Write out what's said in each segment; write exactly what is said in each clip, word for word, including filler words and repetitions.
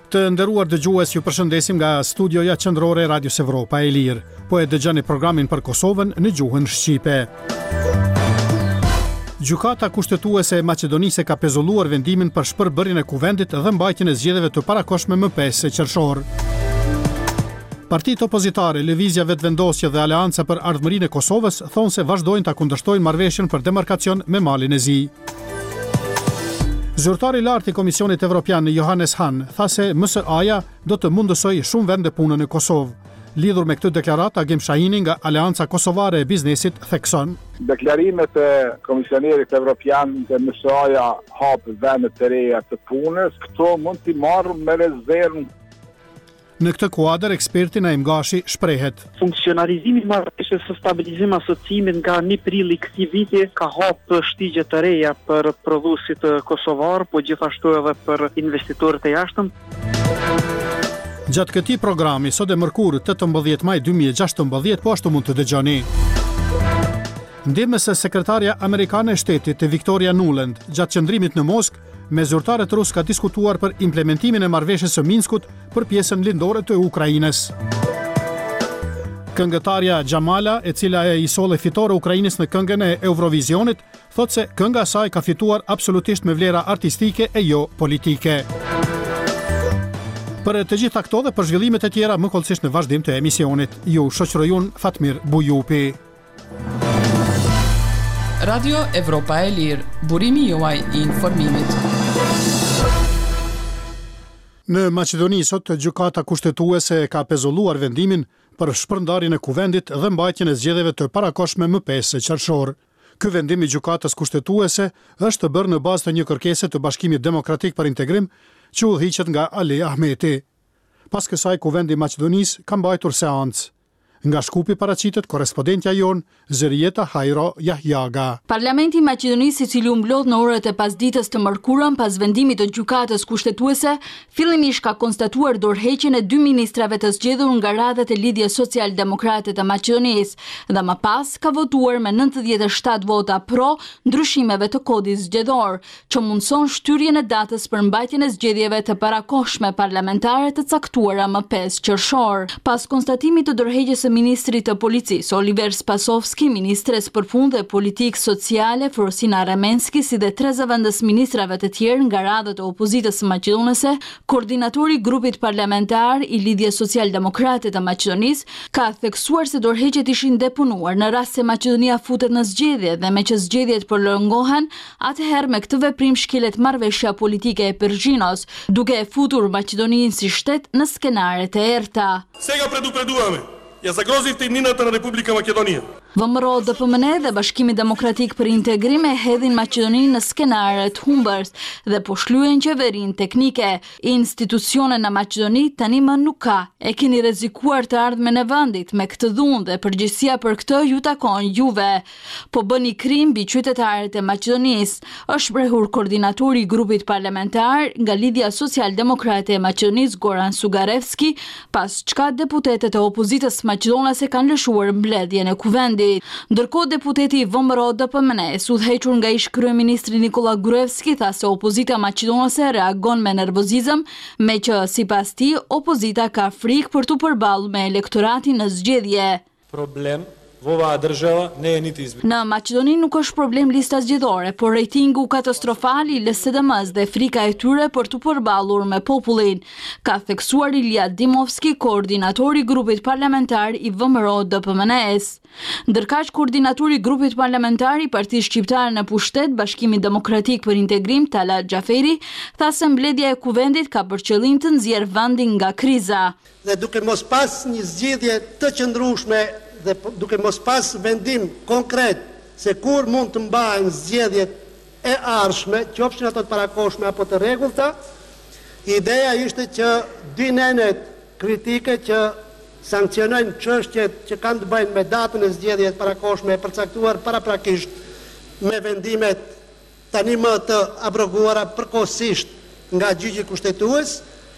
Të nderuar dëgjues, ju përshëndesim nga studioja qendrore e Radios Evropa e Lirë. Po e dëgjoni programin për Kosovën në gjuhën shqipe. Gjykata kushtetuese e Maqedonisë ka pezulluar vendimin për shpërbërjen e kuvendit dhe mbajtjen e zgjedhjeve të parakohshme më pesë qershor. Partitë opozitare, Lëvizja Vetëvendosje dhe Aleanca për Ardhmërinë e Kosovës thonë se vazhdojnë ta kundërshtojnë marrëveshjen për demarkacion me Malin e Zi. Zyrtari i lartë i Komisionit Evropian Johannes Hahn tha se M S A-ja do të mundësojë shumë vende punën në Kosovë. Lidhur me këtë deklarat, Agim Shahini nga Aleanca Kosovare e Biznesit thekson: Deklarimet e Komisionerit Evropian dhe M S A-ja hap vende të reja të punës, këto mund t'i marrë me rezervë. Në këtë kuadër, eksperti Naim Gashi shprehet: Funksionarizimi i marrëveshjes së stabilizimit asociimit nga një prilli këtij viti ka hapë shtigje të reja për prodhuesit kosovar, po gjithashtu edhe për investitorët e jashtëm. Gjatë këtij programi, sot e mërkurë tetëmbëdhjetë maj dy mijë e gjashtëmbëdhjetë, po ashtu mund të dëgjoni. Ndihmëse sekretarja amerikane e shtetit Victoria Nuland, gjatë qëndrimit në Moskë, me zyrtarët rus ka diskutuar për implementimin e marrëveshjes së Minskut për pjesën lindore të Ukrainës. Këngëtarja Xhamala, e cila e i solli fitore Ukrainës në këngën e Eurovisionit, thotë se kënga e saj ka fituar absolutisht me vlera artistike e jo politike. Për të gjitha këto dhe për zhvillimet e tjera, më kollësisht në vazhdim të emisionit, ju shoqërojun Fatmir Bujupi. Radio Evropa e Lirë, burimi juaj i informimit. Në Maqedoni sot gjykata kushtetuese ka pezulluar vendimin për shpërndarjen e kuvendit dhe mbajtjen e zgjedhjeve të parakohshme më pesë qershor. Ky vendim i gjykatës kushtetuese është bërë në bazë të një kërkese të Bashkimit Demokratik për Integrim që udhëhiqet nga Ali Ahmeti. Pas kësaj, kuvendi i Maqedonisë ka mbajtur seancë. Nga Shkupi paraqitet korrespondentja jon Zërieta Hajro Jahjaga. Parlamenti i Maqedonisë, i cili u mblodh në orët e pasdites të mërkurën pas vendimit të gjykatës kushtetuese, fillimisht ka konstatuar dorëheqjen e dy ministrave të zgjedhur nga radhat e Lidhjes Social-Demokrate të Maqedonisë dhe më pas ka votuar me nëntëdhjetë e shtatë vota pro ndryshimeve të kodit zgjedhor, që mundson shtyrjen e datës për mbajtjen e zgjedhjeve të parakohshme parlamentare të caktuara më pesë qershor. Pas konstatimit të dorëheqjes Ministrit të Policisë Oliver Spasovski, ministres për punë dhe politikë sociale Frosina Ramenski, si dhe tre zëvendës ministrave të tjerë nga radhët e opozitës maqedonese, koordinatori i grupit parlamentar i Lidhjes Social-Demokrate të Maqedonisë, ka theksuar se dorëheqjet ishin depunuar në rast se Maqedonia futet në zgjedhje dhe me që zgjedhjet prolongohen, atëherë me këtë veprim shkelet marrëveshja politike e Pergjinos, duke e futur Maqedoninë si shtet në skenaret e errta. Сега предупредуваме. Ja zagrozivte imninata në Republika Makedonia. V M R O D P M N dhe Bashkimi Demokratik për Integrim e hedhin Maqedoninë në skenaret humbës dhe po shlyen qeverinë teknike. Institucione në Maqedoni tani më nuk ka. E keni rrezikuar të ardhmen e vendit me këtë dhunë dhe përgjegjësia për këtë ju takon juve. Po bëni krim mbi qytetarët e Maqedonisë, është shprehur koordinatori i grupit parlamentar nga Lidhja Social-Demokrate e Maqedonisë Goran Sugarevski, pas çka deputetët e opozitës maqedonase kanë lëshuar mbledhjen e kuvendit. Ndërkohë, deputeti i V M R O D P M N, udhëhequr nga ish kryeministri Nikola Gruevski, tha se opozita maqedonase reagon me nervozizëm, me që sipas tij opozita ka frikë për të përballur me elektoratin në zgjedhje. Problem Vova država ne je niti izbjeglica. Në Maqedoni nuk është problem lista zgjedhore, por rejtingu katastrofal i L S D M-s dhe frika e tyre për të përballur me popullin, ka theksuar Ilija Dimovski, koordinatori i grupit parlamentar i V M R O D P M N-s. Ndërkaq, koordinatori i grupit parlamentar i Partisë Shqiptare në pushtet, Bashkimi Demokratik për Integrim, Talat Xhaferi, tha se mbledhja e kuvendit ka për qëllim të nxjerrë vendin nga kriza. Dhe duke mos pas një zgjidhje të qëndrueshme dhe duke mos pas vendim konkret se kur mund të mbahen zgjedhjet e ardhshme, qofshin ato të parakohshme apo të rregullta, ideja ishte që dy nenet kritike që sankcionojnë çështjet që kanë të bëjnë me datën e zgjedhjeve të parakohshme e përcaktuar paraprakisht me vendimet tani më të abroguara përkohësisht nga gjyqi kushtetues,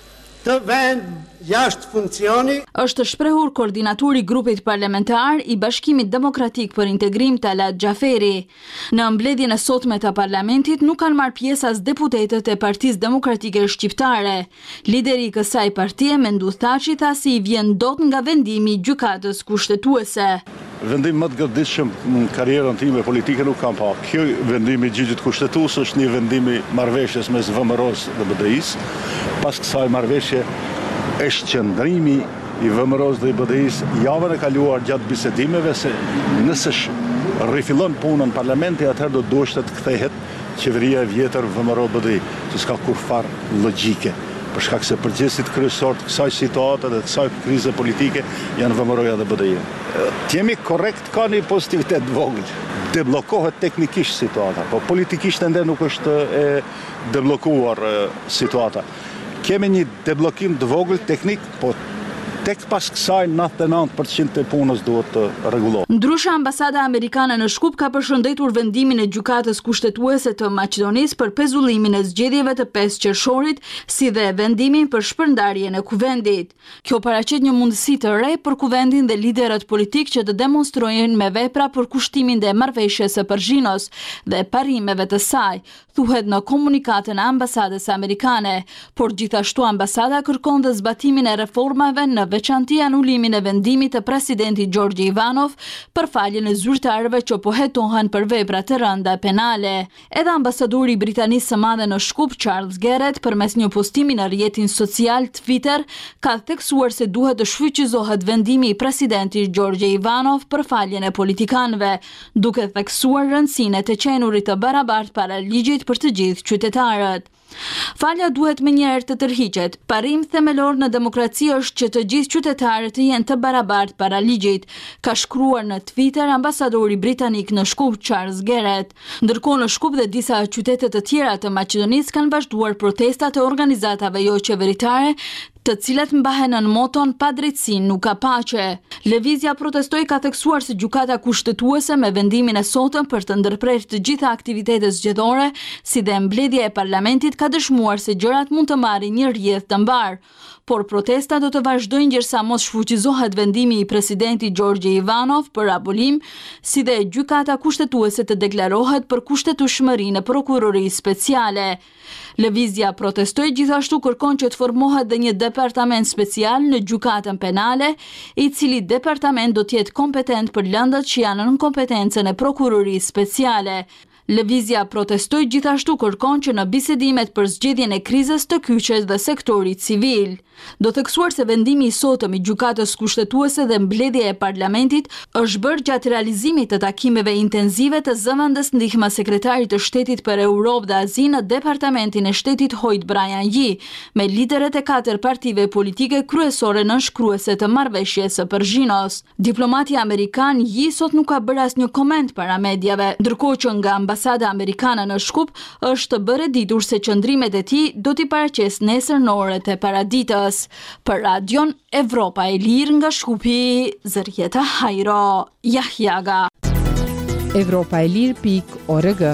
të vend jashtë funksioni. Është shprehur koordinatori i grupit parlamentar i Bashkimit Demokratik për Integrim Talat Xhaferi. Në mbledhjen e sotme të parlamentit nuk kanë marrë pjesë as deputetët e Partisë Demokratike Shqiptare. Lideri i kësaj partie, Mendut Thaçi, tha se i vjen dot nga vendimi i gjykatës kushtetuese. Vendim më të gëditshëm në karrierën time politike nuk kam pa. Kjo vendimi i gjyqit kushtetues është një vendim i marrëveshjes mes V M R-s dhe B D I-s. Pas kësaj marrëveshje është qëndrimi i V M R-s dhe i B D I-s javën e kaluar gjatë bisedimeve se nëse rifillon punën parlamenti, atëherë do duhet të kthehet qeveria e vjetër V M R-B D I, që s'ka kur farë logjike. Për shkak se përgjegjësit kryesor të kësaj situate dhe të kësaj krize politike janë V M R-ja dhe B D I-ja. Të jemi korrekt, ka një pozitivitet vogël. Deblokohet teknikisht situata, po politikisht ende nuk është e deblokuar situata. Kemi një deblokim të vogël teknik, po tek pas kësaj nëntëdhjetë e nëntë përqind të punës duhet të rregullohet. Ndryshe, ambasada amerikane në Shkup ka përshëndetur vendimin e gjykatës kushtetuese të Maqedonisë për pezullimin e zgjedhjeve të pesë qershorit, si dhe vendimin për shpërndarjen e kuvendit. Kjo paraqet një mundësi të re për kuvendin dhe liderët politik që të demonstrojnë me vepra për kushtimin dhe marrëveshjes së Përzhinos dhe parimeve të saj, thuhet në komunikatën e ambasadës amerikane, por gjithashtu ambasada kërkon dhe zbatimin e reformave, në veçanti anulimin e vendimit të presidentit Gjorgji Ivanov për faljen e zyrtarëve që po hetohen për vepra të rënda penale. Edhe ambasadori i Britanisë së Madhe në Shkup, Charles Garrett, përmes një postimi në rrjetin social Twitter, ka theksuar se duhet të shfrytëzohet vendimi i presidentit Gjorgji Ivanov për faljen e politikanëve, duke theksuar rëndësinë e të qenurit të barabartë para ligjit për të gjithë qytetarët. Falja duhet me njerë të tërhiqet. Parim themelor në demokraci është që të gjithë qytetarët të jenë të barabartë para ligjit, ka shkruar në Twitter ambasadori britanik në Shkup, Charles Garrett. Ndërkohë në Shkup dhe disa qytete të tjera të Maqedonisë kanë vazhduar protestat e organizatave jo qeveritare, të cilat mbahen në moton pa drejtësi nuk ka paqe. Lëvizja protestoi ka theksuar se gjykata kushtetuese me vendimin e sotëm për të ndërprerë të gjitha aktivitetet zgjedhore, si dhe mbledhja e parlamentit, ka dëshmuar se gjërat mund të marrin një rrjedh të mbar. Por protesta do të vazhdojnë ndërsa mos shfuqizohet vendimi i presidentit Gjorgji Ivanov për abolim, si dhe gjykata kushtetuese të deklarohet për kushtetueshmërinë e prokurorisë speciale. Lëvizja protestoi gjithashtu kërkon që të formohet dhe një departament special në gjykatën penale, i cili departament do të jetë kompetent për lëndët që janë në kompetencën e prokurorisë speciale. Lëvizja protestoi gjithashtu kërkon që në bisedimet për zgjedhjen e krizës të kyçet dhe sektori civil. Do theksuar se vendimi i sotëm i gjykatës kushtetuese dhe mbledhja e parlamentit është bërë gjatë realizimit të takimeve intenzive të zëvendës ndihma sekretarit të shtetit për Europë dhe Azi në departamentin e shtetit Hoyt Brian Yi, me liderët e katër partive politike kryesore nënshkruese të marrëveshjes së Përzhinos. Diplomati amerikan Yi sot nuk ka bërë asnjë koment para mediave, ndërkohë që nga ambasada amerikane në Shkup është bërë ditur se qëndrimet e tij do t'i paraqes nesër në orët e paraditës. Për Radion Evropa e Lirë nga Shkupi, Zërjeta Hajro, Jahjaga. Evropa e Lirë pik org.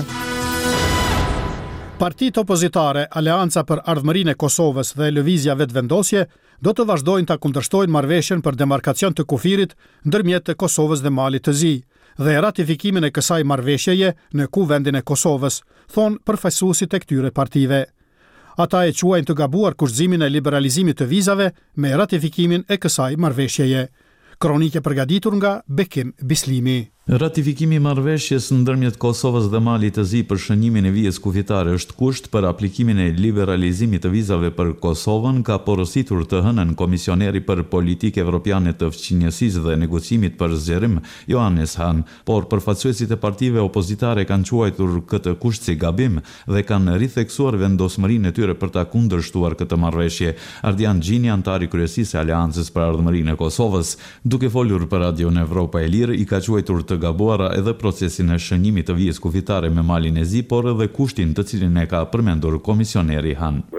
Partitë opozitare, Aleanca për Ardhmërinë e Kosovës dhe Lëvizja Vetëvendosje do të vazhdojnë ta kundërshtojnë marrëveshjen për demarkacion të kufirit ndërmjet të Kosovës dhe Malit të Zi dhe ratifikimin e kësaj marrëveshjeje në Kuvendin e Kosovës, thon përfaqësuesit e këtyre partive. Ata e quajnë të gabuar kushtimin e liberalizimit të vizave me ratifikimin e kësaj marrëveshjeje. Kronike përgatitur nga Bekim Bislimi. Ratifikimi i marrëveshjes ndërmjet Kosovës dhe Malit të Zi për shënimin e vijës kufitare është kusht për aplikimin e liberalizimit të vizave për Kosovën, ka porositur të hënën komisioneri për politikë evropiane të fqinjësisë dhe negocimit për zgjerim, Johannes Hahn, por përfaqësuesit e partive opozitare kanë quajtur këtë kusht si gabim dhe kanë ritheksuar vendosmërinë e tyre për ta kundërshtuar këtë marrëveshje. Ardian Gjini, antari kryesisë së Aleancës për Ardhmërinë e Kosovës, duke folur për Radion Evropa e Lirë, i ka quajtur të gabuara edhe procesin e shënimit të vijës kufitare me Malin e Zi, por edhe kushtin të cilin e ka përmendur komisioneri Han. Është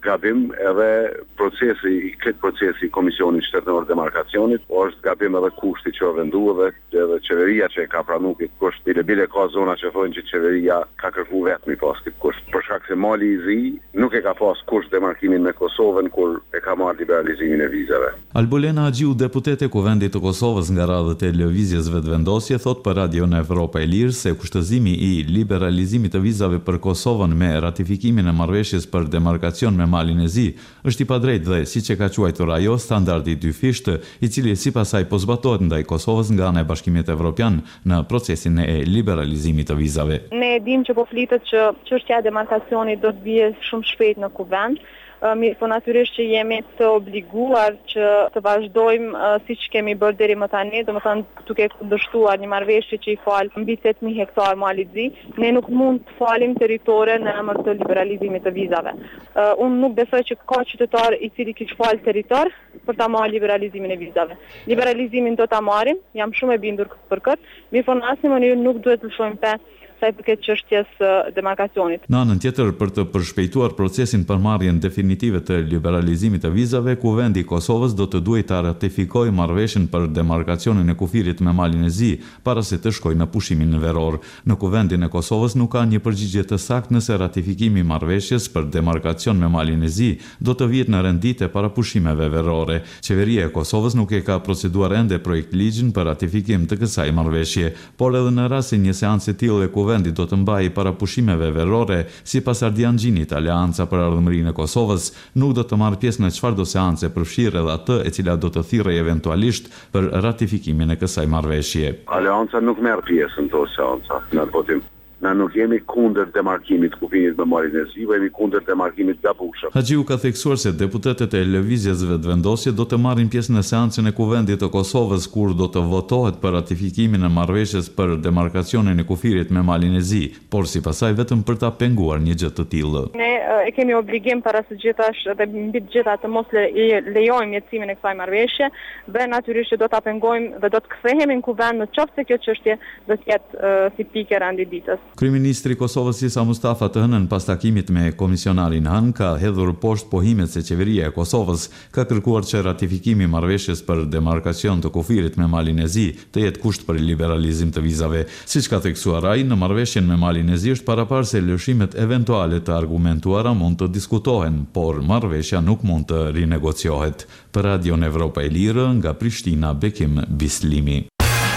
gabim edhe procesi, këtë procesi i Komisionit Shtetëror Demarkacionit, është gabim edhe kushti që o vendu edhe, edhe qeveria që e ka pranu këtë kusht. Bile bile ka zona që thonë që qeveria ka kërku vetëm i pas këtë kusht. Për shkak se Mali i Zi nuk e ka pas kusht demarkimin me Kosovën kur e ka marrë liberalizimin e vizave. Albulena Agjiu, deputet e Kuvendit të Kosovës nga radhët e lëvizjes vetëvendosje, thot për Radio në Evropa e Lirë se kushtëzimi i liberalizimit të vizave për Kosovën me ratifikimin e marrëveshjes për demarkacion me Malin e Zi është i padrejtë dhe, siç e ka quajtur ajo, standardi dyfisht, i cili sipas saj po zbatohet ndaj Kosovës nga ana e Bashkimit Evropian në procesin e liberalizimit të vizave. Ne e dim që po flitet që çështja e demarkacionit do të bie shumë shpejt në kuvend. Mirë, po natyrisht që jemi të obliguar që të vazhdojmë uh, si që kemi bërë deri më tani, do më thënë duke kundërshtuar një marrëveshje që i falë mbi tetë mijë hektar Mali i Zi, ne nuk mund të falim territore në emër të liberalizimit të vizave. Uh, unë nuk besoj që ka qytetar i cili kish falë territor për ta marrë liberalizimin e vizave. Liberalizimin do ta marrim, jam shumë e bindur për këtë, mirë po në asnjë mënyrë nuk duhet të lëshojmë pe sa i përket çështjes demarkacionit. Në anën tjetër, për të përshpejtuar procesin për marrjen definitive të liberalizimit të vizave, Kuvendi i Kosovës do të duhet ta ratifikojë marrëveshjen për demarkacionin e kufirit me Malin e Zi para se të shkojë në pushimin veror. Në Kuvendin e Kosovës nuk ka një përgjigje të saktë nëse ratifikimi i marrëveshjes për demarkacion me Malin e Zi do të vihet në rendite para pushimeve verore. Qeveria e Kosovës nuk e ka proceduar ende projekt ligjin për ratifikim të kësaj marrëveshje, por edhe në rast se një seancë e tillë e Kuvendi do të mbajë para pushimeve verore, sipas Ardian Xhinit, Aleanca për Ardhmërinë e Kosovës nuk do të marrë pjesë në çfarëdo seance përfshirë edhe atë e cila do të thirrë eventualisht për ratifikimin e kësaj marrëveshje. Aleanca nuk merr pjesë në to seanca në votim. Na nuk jemi kundër demarkimit të kufirit me Malin e Zi, jemi kundër demarkimit gabueshëm. Haxhiu ka theksuar se deputetët e lëvizjes vetëvendosje do të marrin pjesë në seancën e Kuvendit të Kosovës kur do të votohet për ratifikimin e marrëveshjes për demarkacionin e kufirit me Malin e Zi, por sipas saj vetëm për ta penguar një gjë të tillë. Ne e kemi obligim para së gjithash dhe mbi të gjitha të mos le, lejojmë jetësimin e kësaj marrëveshje, dhe natyrisht që do ta pengojmë dhe do të kthehemi në kuvend në qoftë se kjo çështje do të jetë uh, si pikë randi ditës. Kryeministri i Kosovës Isa Mustafa të hënën pas takimit me komisionarin Han ka hedhur poshtë pohimet se qeveria e Kosovës ka kërkuar që ratifikimi i marrëveshjes për demarkacion të kufirit me Malin e Zi të jetë kusht për liberalizim të vizave. Siç ka theksuar ai, në marrëveshjen me Malin e Zi është paraparë se lëshimet eventuale të argumentuara mund të diskutohen, por marrëveshja nuk mund të rinegociohet. Për Radio në Evropa e Lirë, nga Prishtina, Bekim Bislimi.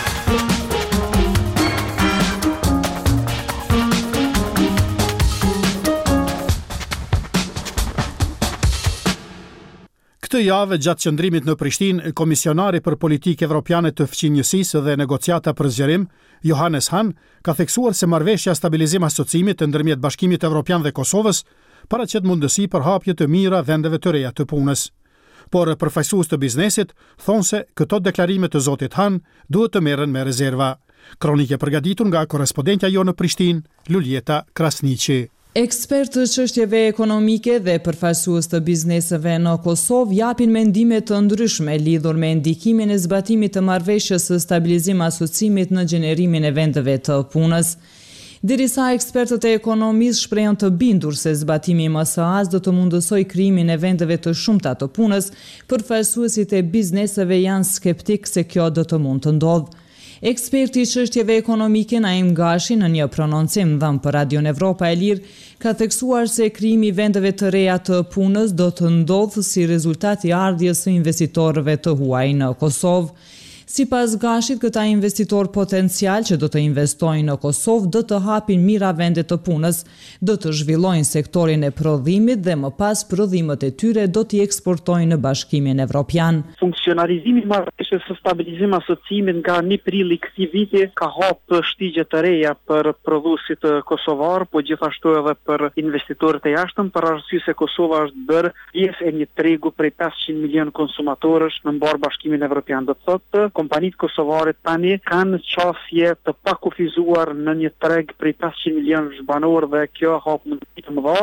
Këtë javë, gjatë qëndrimit në Prishtinë, komisionari për politikë evropiane të fqinjësisë dhe negociata për zgjerim, Johannes Hahn, ka theksuar se marrëveshja stabilizim asocimit ndërmjet Bashkimit Evropian dhe Kosovës paraqet mundësi për hapje të mira vendeve të reja të punës. Por përfaqësues të biznesit thonë se këto deklarime të zotit Hahn duhet të merren me rezerva. Kronikë e përgatitur nga korrespondentja jo në Prishtinë, Luljeta Krasniqi. Ekspertë të çështjeve ekonomike dhe përfaqësues të bizneseve në Kosovë japin mendime të ndryshme lidhur me ndikimin e zbatimit të marrëveshjes së stabilizim asocimit në gjenerimin e vendeve të punës. Derisa ekspertët e ekonomisë shprehen të bindur se zbatimi i M S A-s do të mundësoj krijimin e vendeve të shumta të punës, përfaqësuesit e bizneseve janë skeptik se kjo do të mund të ndodhë. Eksperti i çështjeve ekonomike Naim Gashi në një prononcim dhënë për Radio në Evropa e Lirë ka theksuar se krijimi i vendeve të reja të punës do të ndodhë si rezultat i ardhjes së investitorëve të huaj në Kosovë. Sipas Gashit, këta investitor potencial që do të investojnë në Kosovë do të hapin mira vende të punës, do të zhvillojnë sektorin e prodhimit dhe më pas prodhimet e tyre do t'i eksportojnë në Bashkimin Evropian. Funksionarizimi i marrëveshjes së stabilizim asocimit nga një prill i këtij viti ka hapë shtigje të reja për prodhuesit kosovar, po gjithashtu edhe për investitorët e jashtëm, për arsye se Kosova është bërë pjesë e një tregu prej pesëqind milion konsumatorësh në mbar Bashkimin Evropian. Do të thotë kompanitë kosovare tani kanë qasje të pakufizuar në një treg prej pesëqind milionësh banor dhe kjo hap mundësi të mëdha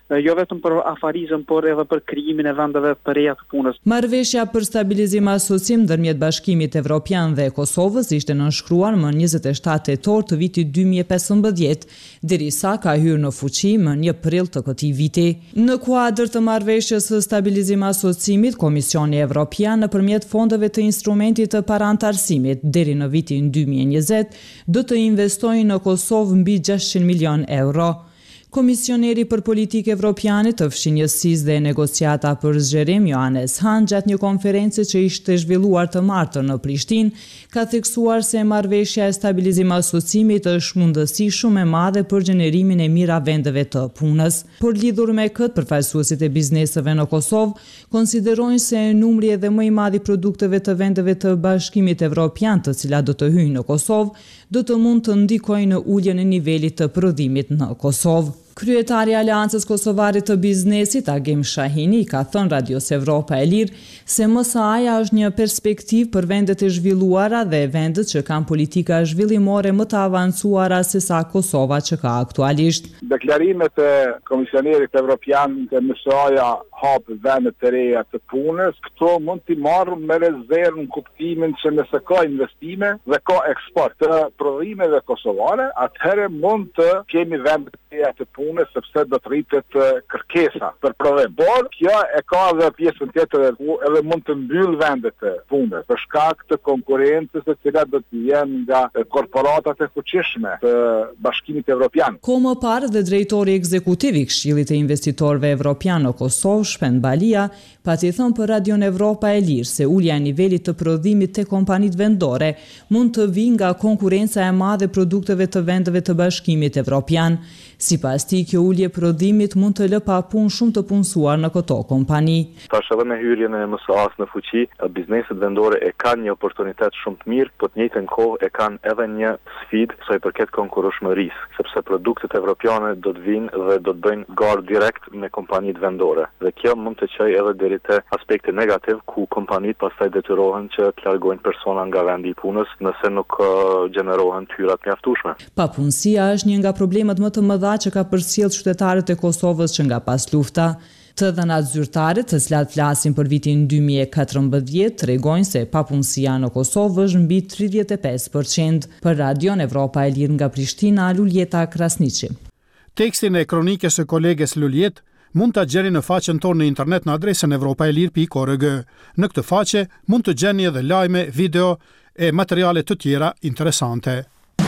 jo vetëm për afarizëm, por edhe për krijimin e vendeve të reja të punës. Marrëveshja për stabilizim asocim ndërmjet Bashkimit Evropian dhe Kosovës ishte nënshkruar më njëzet e shtatë tetor të vitit dy mijë e pesëmbëdhjetë, derisa ka hyrë në fuqi më një prill të këtij viti. Në kuadër të marrëveshjes së stabilizim asocimit, Komisioni Evropian nëpërmjet fondeve të instrumentit të parantarësimit deri në vitin dy mijë e njëzet do të investojë në Kosovë mbi gjashtëqind milion euro. Komisioneri për politikë evropiane të fshinjësisë dhe negociata për zgjerim Johannes Hahn gjatë një konference që ishte zhvilluar të martën në Prishtinë, ka theksuar se marrëveshja e stabilizim asocimit është mundësi shumë e madhe për gjenerimin e mira vendeve të punës. Por lidhur me këtë, përfaqësuesit e bizneseve në Kosovë konsiderojnë se numri edhe më i madh i produkteve të vendeve të Bashkimit Evropian, të cilat do të hyjnë në Kosovë, do të mund të ndikojnë në uljen e nivelit të prodhimit në Kosovë. Kryetari i Aleancës Kosovare të Biznesit, Agim Shahini, ka thënë Radios Evropa e Lirë se M S A-ja është një perspektivë për vendet e zhvilluara dhe vendet që kanë politika zhvillimore më të avancuara se sa Kosova që ka aktualisht. Deklarimet e Komisionerit Evropian të M S A-ja hapë vendet të reja të punës, këto mund t'i marrë me rezervë në kuptimin që nëse ka investime dhe ka eksport të prodhimeve kosovare, atëherë mund të kemi vendet të reja të punës sepse do të rritet kërkesa për prodhim. Por kjo e ka edhe pjesën tjetër ku edhe mund të mbyll vendet të punës për shkak të konkurrencës e cilat do të jenë nga korporatat e fuqishme të Bashkimit Evropian. Ko më parë dhe drejtori ekzekutiv i Këshillit të Investitorëve Evropian në Kosovë, Shpend Balia, pati thënë për Radion Evropa e Lirë se ulja e nivelit të prodhimit te kompanitë vendore mund të vijë nga konkurrenca e madhe e produkteve të vendeve të Bashkimit Evropian. Sipas tij, kjo ulje prodhimit mund të lë pa punë shumë të punësuar në këto kompani. Tash edhe me hyrjen e M S A-s në fuqi, bizneset vendore e kanë një oportunitet shumë të mirë, por të njëjtën kohë e kanë edhe një sfidë sa i përket konkurrueshmërisë, sepse produktet evropiane do të vinë dhe do të bëjnë garë direkt me kompanitë vendore. Dhe kjo mund të çojë edhe deri te aspekti negativ ku kompanitë pastaj detyrohen që të largojnë persona nga vendi i punës nëse nuk uh, gjenerohen tyrat mjaftueshme. Papunësia është një nga problemet më të mëdha që ka përcjell qytetarët e Kosovës që nga pas lufta. Të dhënat zyrtare, të cilat flasin për vitin dy mijë e katërmbëdhjetë, tregojnë se papunësia në Kosovë është mbi tridhjetë e pesë përqind. Për Radion Evropa e Lirë nga Prishtina, Luljeta Krasniqi. Tekstin e kronikës së koleges Luljet mund ta gjeni në faqen tonë në internet në adresën evropaelir pikë org. Në këtë faqe mund të gjeni edhe lajme, video e materiale të tjera interesante.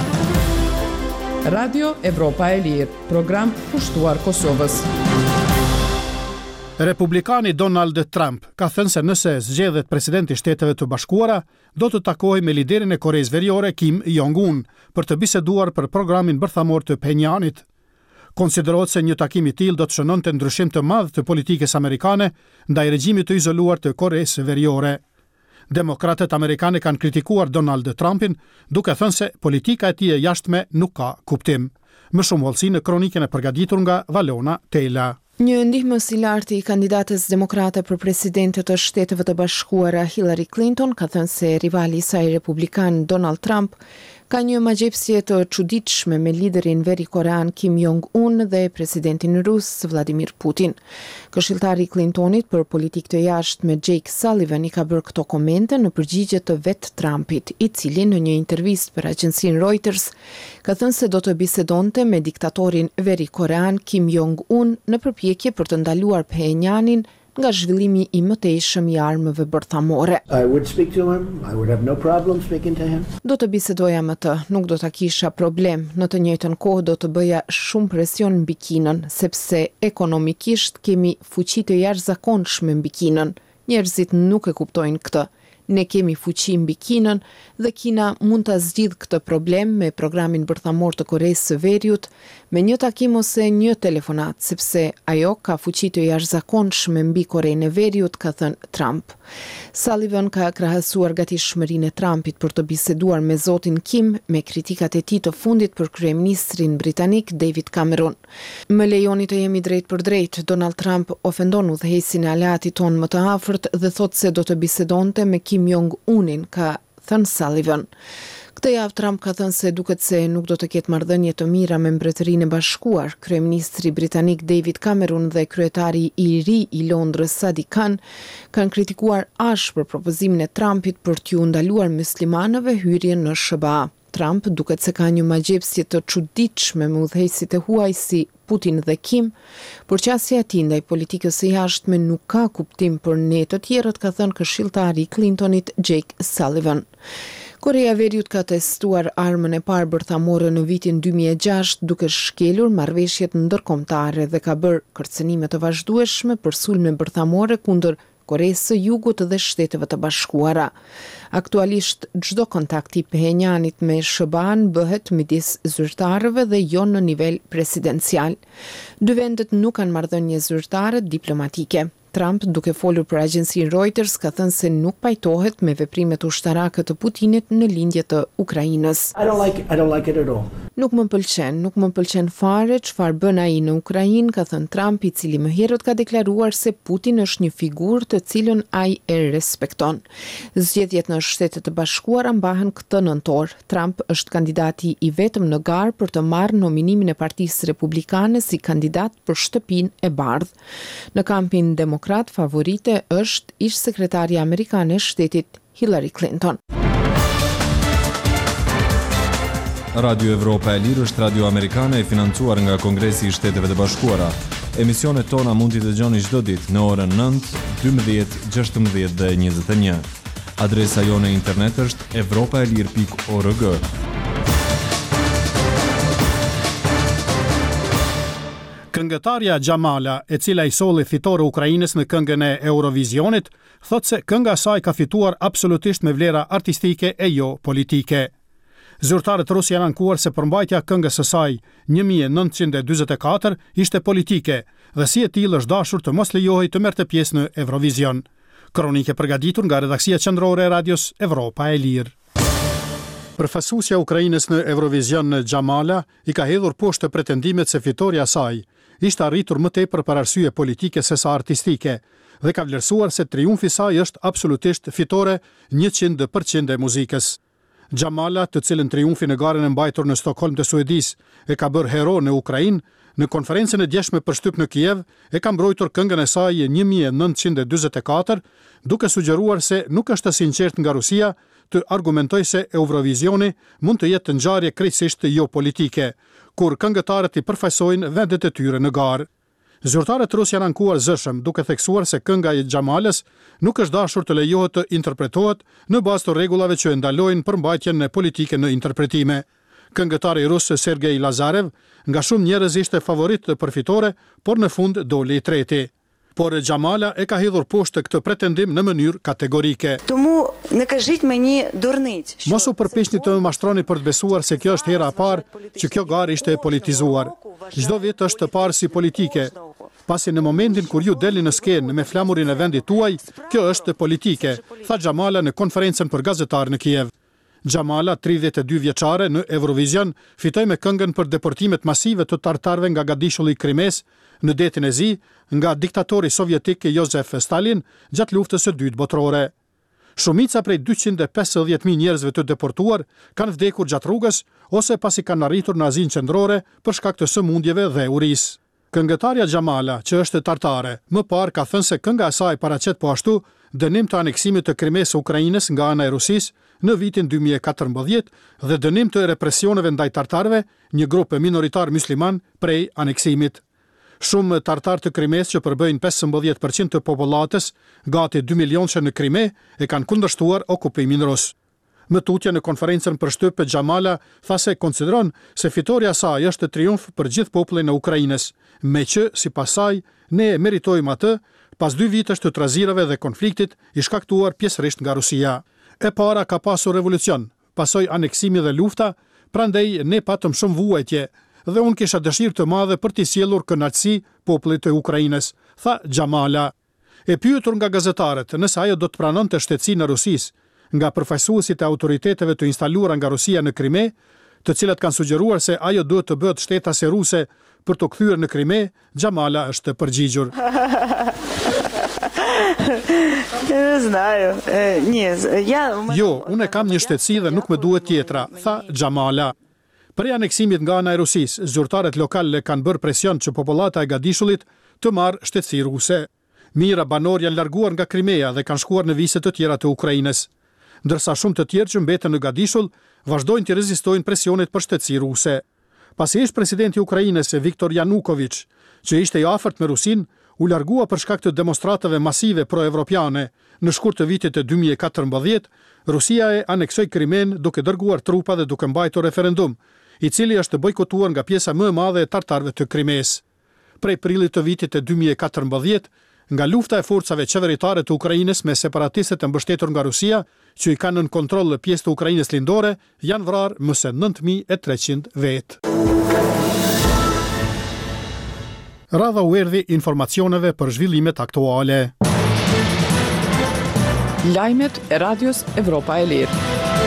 Radio Evropa e Lirë, program pushtuar Kosovës. Republikani Donald Trump ka thënë se nëse zgjedhet presidenti i Shteteve të Bashkuara, do të takojë me liderin e Koreas Veriore Kim Jong-un për të biseduar për programin bërthamor të Pjongjanit. Konsiderohet se një takim i tillë do të shënonte ndryshim të madh të politikës amerikane ndaj regjimit të izoluar të Koreas Veriore. Demokratët amerikanë kanë kritikuar Donald Trumpin, duke thënë se politika e tij e jashtme nuk ka kuptim. Më shumë hollësi në kronikën e përgatitur nga Valona Tela. Një ndihmës i lartë i kandidates demokrate për presidente të Shteteve të Bashkuara Hillary Clinton ka thënë se rivali i saj republikan Donald Trump ka një magjepsje të çuditshme me liderin verikorean Kim Jong-un dhe presidentin rus Vladimir Putin. Këshilltari i Clintonit për politikë të jashtme Jake Sullivan i ka bërë këto komente në përgjigje të vet Trumpit, i cili në një intervistë për agjencinë Reuters ka thënë se do të bisedonte me diktatorin verikorean Kim Jong-un në përpjekje për të ndaluar Pjongjanin nga zhvillimi i mëtejshëm i armëve bërthamore. I would speak to him. I would have no problem speaking to him. Do të bisedoja me të, nuk do ta kisha problem. Në të njëjtën kohë do të bëja shumë presion mbi Kinën, sepse ekonomikisht kemi fuqi të jashtëzakonshme mbi Kinën. Njerëzit nuk e kuptojnë këtë. Ne kemi fuqi mbi Kinën dhe Kina mund ta zgjidhë këtë problem me programin bërthamor të Koreas së Veriut, me një takim ose një telefonat, sepse ajo ka fuqi të jashtëzakonshme mbi Korenë e Veriut, ka thënë Trump. Sullivan ka krahasuar gatishmërinë e Trumpit për të biseduar me zotin Kim me kritikat e tij të fundit për kryeministrin britanik David Cameron. Më lejoni të jemi drejt për drejt, Donald Trump ofendon udhëheqësin e aleatit ton më të afërt dhe thotë se do të bisedonte me Kim Jong-unin, ka thënë Sullivan. Këtë javë Trump ka thënë se duket se nuk do të ketë marrëdhënie të mira me Mbretërinë e Bashkuar. Kryeministri britanik David Cameron dhe kryetari i ri i Londrës Sadiq Khan kanë kritikuar ashpër propozimin e Trumpit për t'ju ndaluar muslimanëve hyrjen në S B A. Trump duket se ka një magjepsje të çuditshme me udhëheqësit e huaj si Putin dhe Kim, por qasja e tij ndaj politikës së jashtme nuk ka kuptim për ne të tjerët, ka thënë këshilltari i Clintonit Jake Sullivan. Korea e Veriut ka testuar armën e parë bërthamore në vitin dy mijë e gjashtë duke shkelur marrëveshjet ndërkombëtare dhe ka bërë kërcënime të vazhdueshme për sulme bërthamore kundër Koreasë së Jugut dhe Shteteve të Bashkuara. Aktualisht çdo kontakt i Pjenjanit me S B A-n bëhet midis zyrtarëve dhe jo në nivel presidencial. Dy vendet nuk kanë marrëdhënie zyrtare diplomatike. Trump, duke folur për agjencinë Reuters, ka thënë se nuk pajtohet me veprimet ushtarake të Putinit në lindje të Ukrainës. I don't like it. I don't like it at all. Nuk më pëlqen, nuk më pëlqen fare çfarë bën ai në Ukrainë, ka thënë Trump, i cili më herët ka deklaruar se Putin është një figurë të cilën ai e respekton. Zgjedhjet në Shtetet e Bashkuara mbahen këtë nëntor. Trump është kandidati i vetëm në garë për të marrë nominimin e Partisë Republikane si kandidat për shtëpinë e bardhë. Në kampin demokrat favorite është ish sekretarja amerikane e shtetit Hillary Clinton. Radio Evropa e Lirë është radio amerikane e financuar nga Kongresi i Shteteve të Bashkuara. Emisionet tona mund t'i dëgjoni çdo ditë në orën nëntë, dymbëdhjetë, gjashtëmbëdhjetë dhe njëzet e një. Adresa jone internet është evropaelir pikë org. Këngëtarja Xhamala, e cila i solli fitore Ukrainës në këngën e Eurovisionit, thot se kënga e saj ka fituar absolutisht me vlera artistike e jo politike. Zyrtarët rusë janë ankuar se përmbajtja këngës së saj një mijë e nëntëqind e dyzet e katër ishte politike dhe si e tillë është dashur të mos lejohej të merrte pjesë në Eurovision. Kronike përgatitur nga redaksia qendrore e radios Evropa e Lirë. Përfaqësuesja e Ukrainës në Eurovision në Xhamala i ka hedhur poshtë pretendimet se fitoria e saj ishte arritur më tepër për arsye politike se sa artistike dhe ka vlerësuar se triumfi i saj është absolutisht fitore njëqind përqind e muzikës. Xhamala, të cilën triumfi në garën e mbajtur në Stockholm të Suedisë e ka bërë hero në Ukrainë, në konferencën e djeshme për shtyp në Kiev e ka mbrojtur këngën e saj një mijë e nëntëqind e dyzet e katër, duke sugjeruar se nuk është sinqert nga Rusia të argumentoj se Eurovisioni mund të jetë ngjarje krejtësisht jo politike, kur këngëtarët i përfaqësojnë vendet e tyre në garë. Zyrtarët rusë janë ankuar zëshëm, duke theksuar se kënga e Xhamalës nuk është dashur të lejohet të interpretohet në bazë të rregullave që e ndalojnë përmbajtjen e politike në interpretime. Këngëtari rus Sergej Lazarev nga shumë njerëz ishte favorit për fitore, por në fund doli i treti. Por Xhamala e ka hedhur poshtë këtë pretendim në mënyrë kategorike. Тому не кажіть мені дурниць. Mos u përpiqni të më mashtroni për të besuar se kjo është hera e parë që kjo garë ishte e politizuar. Çdo vit është të parë si politike. Pasi në momentin kur ju deli në skenë me flamurin e vendit tuaj, kjo është politike, tha Xhamala në konferencën për gazetarë në Kiev. Xhamala, tridhjetë e dy vjeçare në Eurovision, fitoi me këngën për deportimet masive të tartarëve nga gadishulli i Krimes në detin e Zi nga diktatori sovjetik Josef Stalin gjatë luftës së dytë botërore. Shumica prej dyqind e pesëdhjetë mijë njerëzve të deportuar kanë vdekur gjatë rrugës ose pasi kanë arritur në Azinë Qendrore për shkak të sëmundjeve dhe urisë. Këngëtarja Xhamala, që është tartare, më parë ka thënë se kënga e saj paraqet po ashtu dënim të aneksimit të Krimes së Ukrainës nga ana e Rusisë në vitin dy mijë e katërmbëdhjetë dhe dënim të represioneve ndaj tartarëve, një grup minoritar musliman prej aneksimit. Shumë tartar të Krimes që përbëjnë pesëmbëdhjetë përqind të popullatës, gati dy milionëshe në Krime, e kanë kundërshtuar okupimin rus. Më tutje në konferencën për shtyp Xhamala tha se konsideron se fitoria e saj është triumf për gjithë popullin e Ukrainës, me që sipas saj ne e meritojmë atë pas dy vitesh të trazirave dhe konfliktit i shkaktuar pjesërisht nga Rusia. E para ka pasur revolucion, pasoi aneksimi dhe lufta, prandaj ne patëm shumë vuajtje dhe unë kisha dëshirë të madhe për t'i sjellur kënaqësi popullit të Ukrainës, tha Xhamala. E pyetur nga gazetarët nëse ajo do të pranonte shtetësinë e Rusisë nga përfaqësuesit e autoriteteve të instaluara nga Rusia në Krime, të cilat kanë sugjeruar se ajo duhet të bëhet shtetase ruse për të kthyer në Krime, Xhamala është përgjigjur. Znaju. Nie, ja... Jo, unë kam një shtetësi dhe nuk më duhet tjetra, tha Xhamala. Për aneksimit nga ana e Rusisë, zyrtarët lokale kanë bërë presion që popullata e Gadishullit të marrë shtetësi ruse. Mira banor janë larguar nga Krimea dhe kanë shkuar në vise të tjera të Ukrainës, ndërsa shumë të tjerë që mbeten në Gadishull vazhdojnë të rezistojnë presionet për shtetësi ruse. Pasi ish presidenti i Ukrainës Viktor Yanukovych, që ishte i afërt me Rusin, u largua për shkak të demonstratave masive pro-evropiane në shkurt të vitit të dy mijë e katërmbëdhjetë, Rusia e aneksoi Krimen duke dërguar trupa dhe duke mbajtur referendum, i cili është bojkotuar nga pjesa më e madhe e tartarëve të Krimes. Prej prillit të vitit të dy mijë e katërmbëdhjetë, nga lufta e forcave qeveritare të Ukrainës me separatistët e mbështetur nga Rusia, që i kanë në kontroll pjesë të Ukrainës lindore, janë vrarë më se nëntë mijë e treqind vetë. Radha u erdhi informacioneve për zhvillimet aktuale. Lajmet e Radios Evropa e Lirë.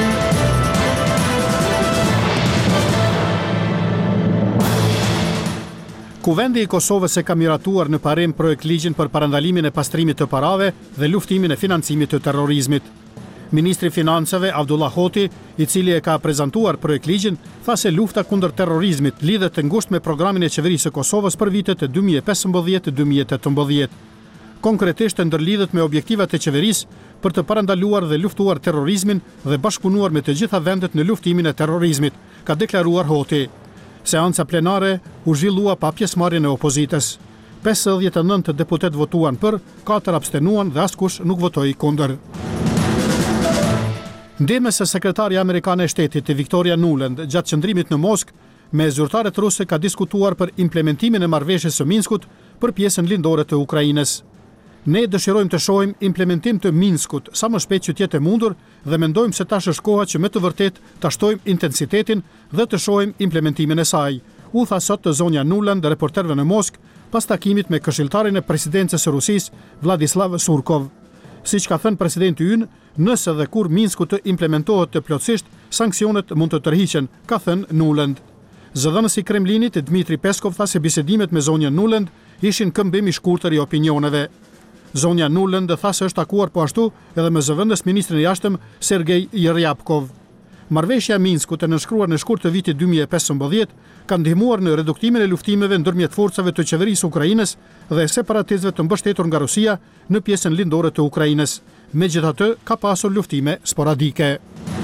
Kuvendi i Kosovës e ka miratuar në parim projekt ligjin për parandalimin e pastrimit të parave dhe luftimin e financimit të terrorizmit. Ministri i Financave Abdullah Hoti, i cili e ka prezantuar projekt ligjin, tha se lufta kundër terrorizmit lidhet të ngushtë me programin e qeverisë së Kosovës për vitet e dy mijë e pesëmbëdhjetë dy mijë e tetëmbëdhjetë. Konkretisht e ndërlidhet me objektivat e qeverisë për të parandaluar dhe luftuar terrorizmin dhe bashkëpunuar me të gjitha vendet në luftimin e terrorizmit, ka deklaruar Hoti. Seanca plenare u zhvillua pa pjesëmarrjen e opozitës. pesëdhjetë e nëntë deputet votuan për, katër abstenuan dhe askush nuk votoi kundër. Ndihmës së sekretarja amerikane e shtetit Victoria Nuland gjatë qëndrimit në Moskë me zyrtarët ruse ka diskutuar për implementimin e marrëveshjes së Minskut për pjesën lindore të Ukrainës. Ne dëshirojmë të shohim implementim të Minskut sa më shpejt që tjetë e mundur dhe mendojmë se tash është koha që me të vërtet të ashtojmë intensitetin dhe të shohim implementimin e saj, u tha sot të zonja Nuland dhe reporterëve në Moskë pas takimit me këshilltarin e presidencës së Rusisë Vladislav Surkov. Siç ka thënë presidenti ynë, nëse dhe kur Minsku të implementohet të plotësisht, sanksionet mund të tërhiqen, ka thënë Nuland. Zëdhënësi i Kremlinit Dmitri Peskov tha se bisedimet me zonjën Nuland ishin këmbim i shkurtër i opinioneve. Zonja Nuland tha se është takuar po ashtu edhe me zëvendës ministrin e jashtëm Sergej Jeryabkov. Marrëveshja e Minskut e nënshkruar në shkurt të vitit dy mijë e pesëmbëdhjetë ka ndihmuar në reduktimin e luftimeve ndërmjet forcave të qeverisë Ukrainës dhe separatistëve të mbështetur nga Rusia në pjesën lindore të Ukrainës. Megjithatë, ka pasur luftime sporadike.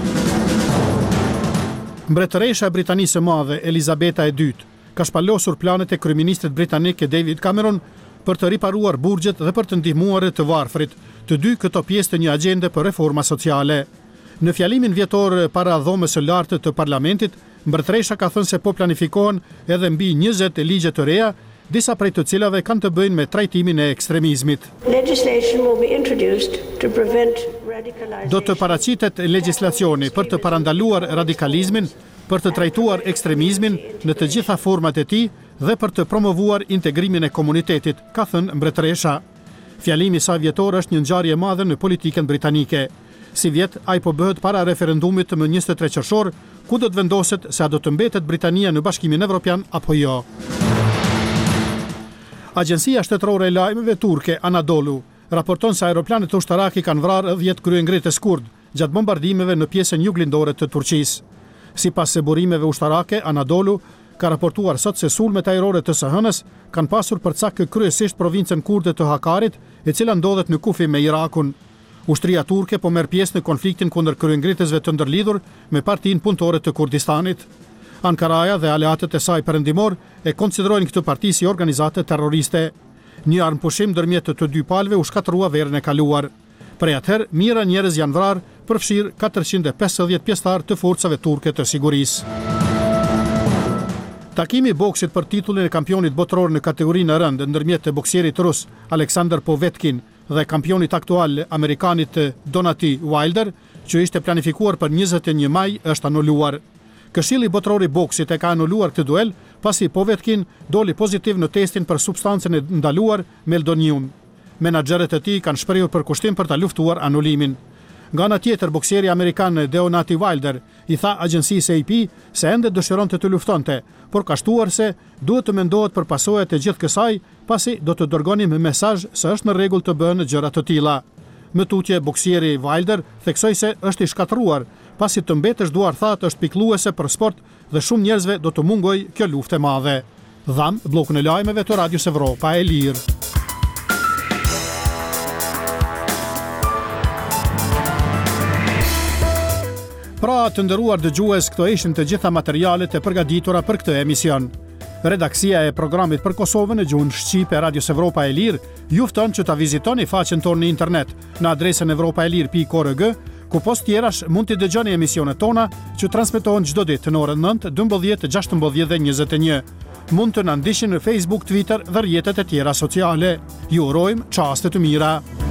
Mbretëresha e Britanisë së Madhe Elizabeta e dytë ka shpalosur planet e kryeministrit britanik David Cameron për të riparuar burgjet dhe për të ndihmuar të varfrit, të dy këto pjesë të një agjende për reforma sociale. Në fjalimin vjetor para dhomës së lartë të parlamentit, mbretëresha ka thënë se po planifikohen edhe mbi njëzet ligje të reja, disa prej të cilave kanë të bëjnë me trajtimin e ekstremizmit. Do të paraqitet legjislacioni për të parandaluar radikalizmin, për të trajtuar ekstremizmin në të gjitha format e tij dhe për të promovuar integrimin e komunitetit, ka thënë mbretëresha. Fjalimi i saj vjetor është një ngjarje e madhe në politikën britanike. Si vjet, ai po bëhet para referendumit më njëzet e tre qershor, ku do të vendoset se a do të mbetet Britania në Bashkimin Evropian apo jo. Agjencia shtetërore e lajmeve turke Anadolu raporton se aeroplanet ushtarake kanë vrarë dhjetë kryengritës kurd gjatë bombardimeve në pjesën juglindore të Turqisë. Sipas se burimeve ushtarake, Anadolu ka raportuar sot se sulmet ajrore të së hënës kanë pasur përcak kryesisht provincën kurde të Hakarit, e cila ndodhet në kufi me Irakun. Ushtria turke po merr pjesë në konfliktin kundër kryengritësve të ndërlidhur me Partinë Punëtore të Kurdistanit. Ankaraja dhe aleatët e saj perëndimor e konsiderojnë këtë parti si organizate terroriste. Një armëpushim ndërmjet të dy palëve u shkatërrua verën e kaluar. Prej atëherë, mijëra njerëz janë vrarë, përfshirë katërqind e pesëdhjetë pjesëtar të forcave turke të sigurisë. Takimi i boksit për titullin e kampionit botror në kategorinë e rëndë ndërmjet të boksierit rus Alexander Povetkin dhe kampionit aktual amerikanit Donati Wilder, që ishte planifikuar për njëzet e një maj, është anuluar. Këshilli botror i boksit e ka anuluar këtë duel pasi Povetkin doli pozitiv në testin për substancën e ndaluar meldonium. Menaxherët e tij kanë shprehur përkushtim për ta luftuar anulimin. Nga ana tjetër, boksieri amerikan Deontay Wilder i tha agjencisë A P se ende dëshironte të luftonte, por ka shtuar se duhet të mendohet për pasojat e gjithë kësaj, pasi do të dërgonim mesazh se është në rregull të bëhen gjëra të tilla. Më tutje, boksieri Wilder theksoi se është i shkatëruar, pasi të mbetesh duar thatë është pikëlluese për sport dhe shumë njerëzve do të mungoj kjo luftë e madhe. Dham, bllokun e lajmeve të Radios Evropa e Lirë. Pra, të nderuar dëgjues, këto ishin të gjitha materialet e përgatitura për këtë emision. Redaksia e programit për Kosovën në gjuhën shqipe e Radios Evropa e Lirë ju fton që ta vizitoni faqen tonë në internet në adresën evropaelir pikë org, ku post tjerash mund të dëgjoni emisionet tona që transmetohen çdo ditë në orën nëntë, dymbëdhjetë, gjashtëmbëdhjetë dhe njëzet e një. Mund të na ndiqni në Facebook, Twitter dhe rrjetet e tjera sociale. Ju urojmë çaste të mira.